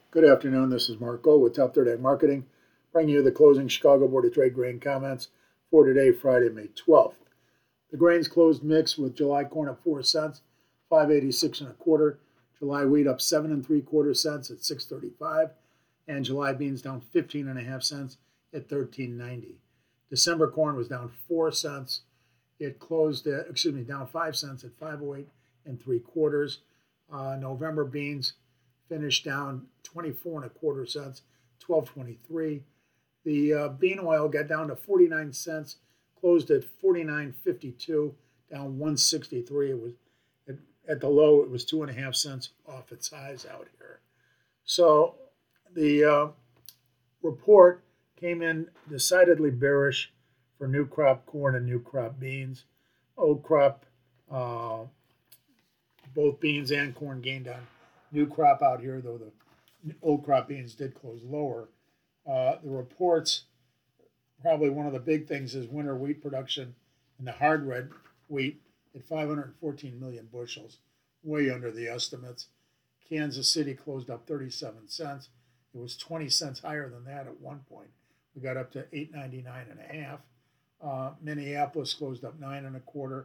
Good afternoon. This is Marco with Top Third Ag Marketing, bringing you the closing Chicago Board of Trade grain comments for today, Friday, May 12th. The grains closed mixed with July corn up 4 cents, 5.86 and a quarter. July wheat up 7 3/4 cents at 6.35, and July beans down 15.5 cents at 13.90. December corn was down 4 cents. It closed down 5 cents at 5.08 3/4. November beans finished down 24 1/4 cents, 12.23. The bean oil got down to 49 cents, closed at 49.52, down 163. It was at the low. It was 2.5 cents off its highs out here. So the report came in decidedly bearish for new crop corn and new crop beans. Old crop, both beans and corn gained on new crop out here, though the old crop beans did close lower. The reports, probably one of the big things is winter wheat production in the hard red wheat at 514 million bushels, way under the estimates. Kansas City closed up 37 cents. It was 20 cents higher than that at one point. We got up to 8.99 and a half. Minneapolis closed up 9 1/4.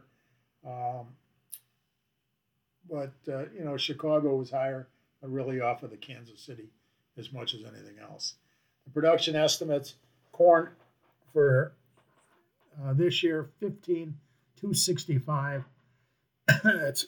Chicago was higher, but really off of the Kansas City as much as anything else. The production estimates, corn for this year, 15,265. That's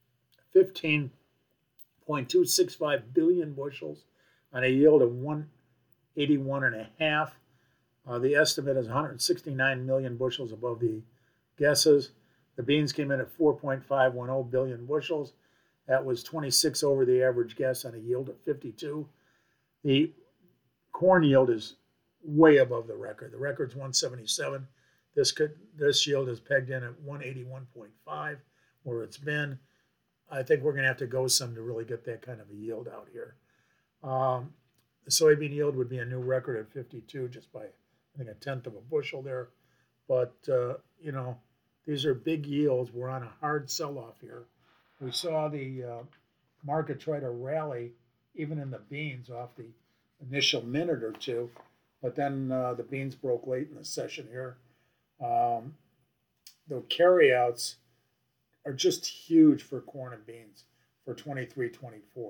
15.265 billion bushels on a yield of 181 and a half. The estimate is 169 million bushels above the guesses. The beans came in at 4.510 billion bushels. That was 26 over the average guess on a yield of 52. The corn yield is way above the record. The record's 177. This yield is pegged in at 181.5, where it's been. I think we're going to have to go some to really get that kind of a yield out here. The soybean yield would be a new record at 52, just by, I think, 1/10 of a bushel there. But, these are big yields. We're on a hard sell-off here. We saw the market try to rally, even in the beans, off the initial minute or two. But then the beans broke late in the session here. The carryouts are just huge for corn and beans for 23-24.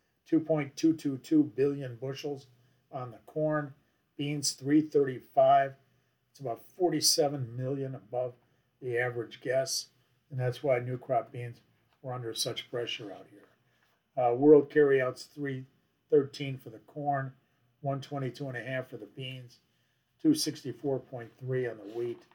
2.222 billion bushels on the corn. Beans 335. It's about 47 million above the average guess, and that's why new crop beans were under such pressure out here. World carryouts 313 for the corn, 122.5 for the beans, 264.3 on the wheat.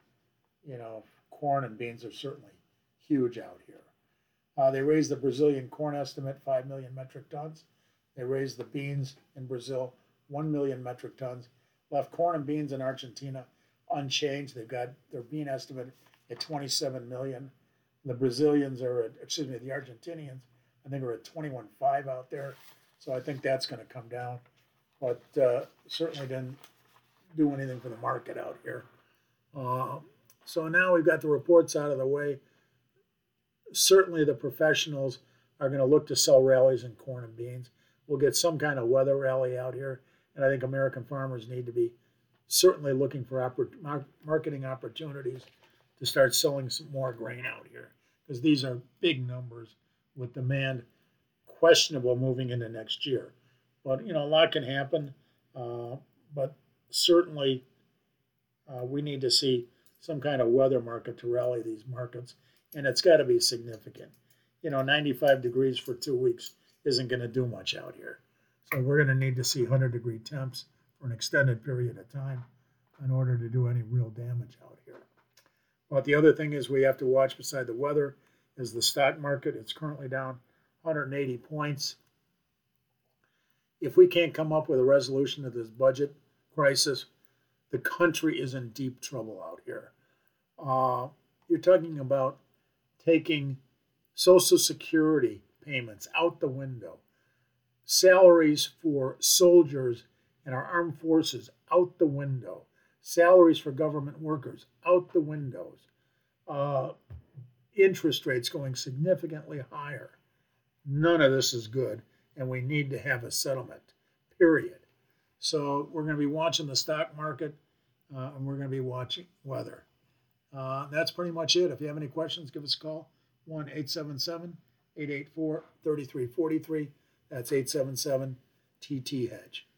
Corn and beans are certainly huge out here. They raised the Brazilian corn estimate 5 million metric tons. They raised the beans in Brazil 1 million metric tons. Left corn and beans in Argentina unchanged. They've got their bean estimate at 27 million. The Brazilians the Argentinians, I think, are at 21.5 out there. So I think that's going to come down. But certainly didn't do anything for the market out here. So now we've got the reports out of the way. Certainly the professionals are going to look to sell rallies in corn and beans. We'll get some kind of weather rally out here. And I think American farmers need to be certainly looking for marketing opportunities to start selling some more grain out here, because these are big numbers with demand questionable moving into next year. But, a lot can happen. But certainly we need to see some kind of weather market to rally these markets, and it's got to be significant. 95 degrees for 2 weeks isn't going to do much out here. So we're going to need to see 100-degree temps for an extended period of time in order to do any real damage out here. But the other thing is we have to watch beside the weather is the stock market. It's currently down 180 points. If we can't come up with a resolution to this budget crisis, the country is in deep trouble out here. You're talking about taking Social Security payments out the window, salaries for soldiers and our armed forces out the window, salaries for government workers out the windows, interest rates going significantly higher. None of this is good, and we need to have a settlement. period. So we're going to be watching the stock market, and we're going to be watching weather. That's pretty much it. If you have any questions, give us a call, 1-877-884-3343. That's 877-TT-HEDGE.